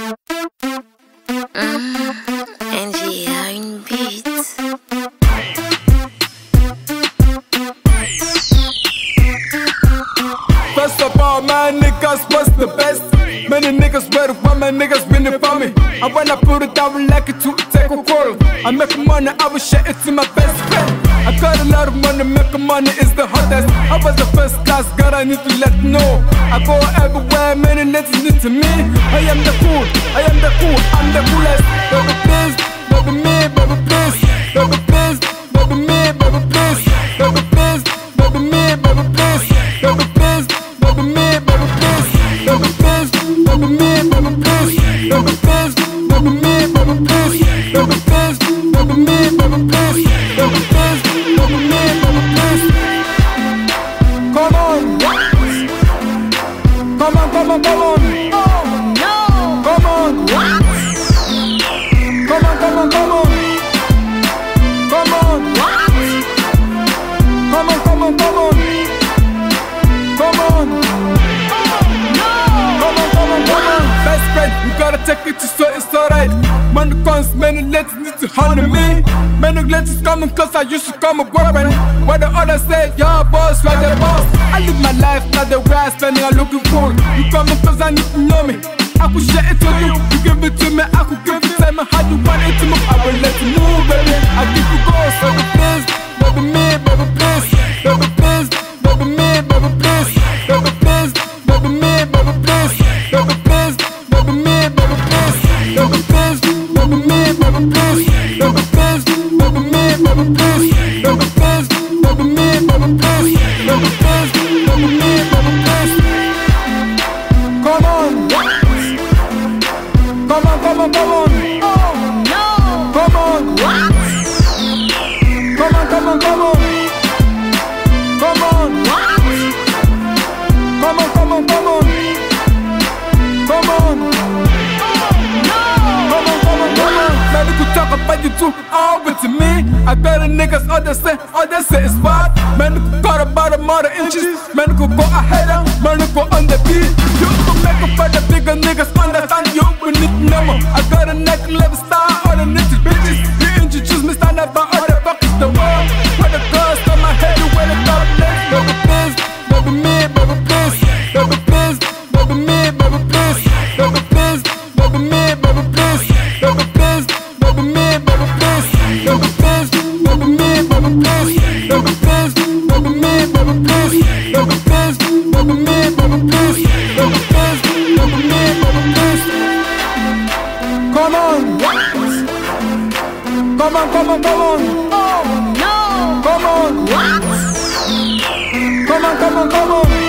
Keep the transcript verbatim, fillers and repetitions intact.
N G a une bite. First of all, my niggas was the best. Many niggas better when my niggas been it for me. And when I put it down, we like it to take a quarter. I make money, I will share it to my best friend. I got a lot of money, making money is the hottest. I was the first class, God, I need to let you know. I go everywhere, many niggas need to me. I am the cool, I am the cool, I'm the coolest. Baby, please, baby, me, baby, please. Baby, please, baby, me, baby, please. Baby, please, baby, me, baby, please. Baby, please, baby, me, baby, please. Baby, please, baby, me, baby, please. Baby, please, baby, me, baby, please. Baby, please, baby, me, baby, please. Baby, please, baby, me, baby, please. Come on, come on, come on, come on. Oh no! Come on, What? come on, come on, come on. Come on, What? come on, come on, come on. Come on. No! Come on, come on, come on. Best friend, you gotta take it to so it's alright. Money comes, many letters need to honor me. Many letters coming cause I used to come a boyfriend. What the others say, yeah boss, right the boss. I live my life, not the way I spending, I'm looking cool. You coming cause I need to know me. I could share it to you, you give it to me, I could give it to me. How you want it to me, I will let you know, baby. I give you goals, baby please, baby me, baby please. Baby please, baby me, baby please. Baby please, baby me, baby please. Baby please, baby me, baby please. Baby please, baby me, baby please. Baby please, baby me, baby please. Baby please, baby me, baby please. Baby please, baby me, baby please. Come on, come on, come on, come on. Oh no! Come on, What? come on, come on, come on. Come on, What? come on, come on, come on. Come on. No! Come on, come on, come on. Man, you could talk about you too, all but to me. I got the niggas, all they say, all they say is what? Man, you could cut about a mother inches. Man, you could go ahead, man, you go on the beat. You could make up for the bigger niggas, understand you, we need to know more. I got a neck level star, all the niggas bitches. You introduce me, stand up, but all the fuck is the world. When the girls on my head, you wear the top next. Baby, please, baby, me, baby, please. Baby, please, baby, me, baby, please. Baby, please, baby, me, baby, please. Baby, please, baby, me, baby, please. Baby, please, baby, me, baby, please. Baby, please, baby, me, baby, please. Baby, please, baby, me, baby, please. Baby, please, baby, me, baby, please. Come on, come on, come on, come on. Oh no! Come on, What? come on, come on, come on.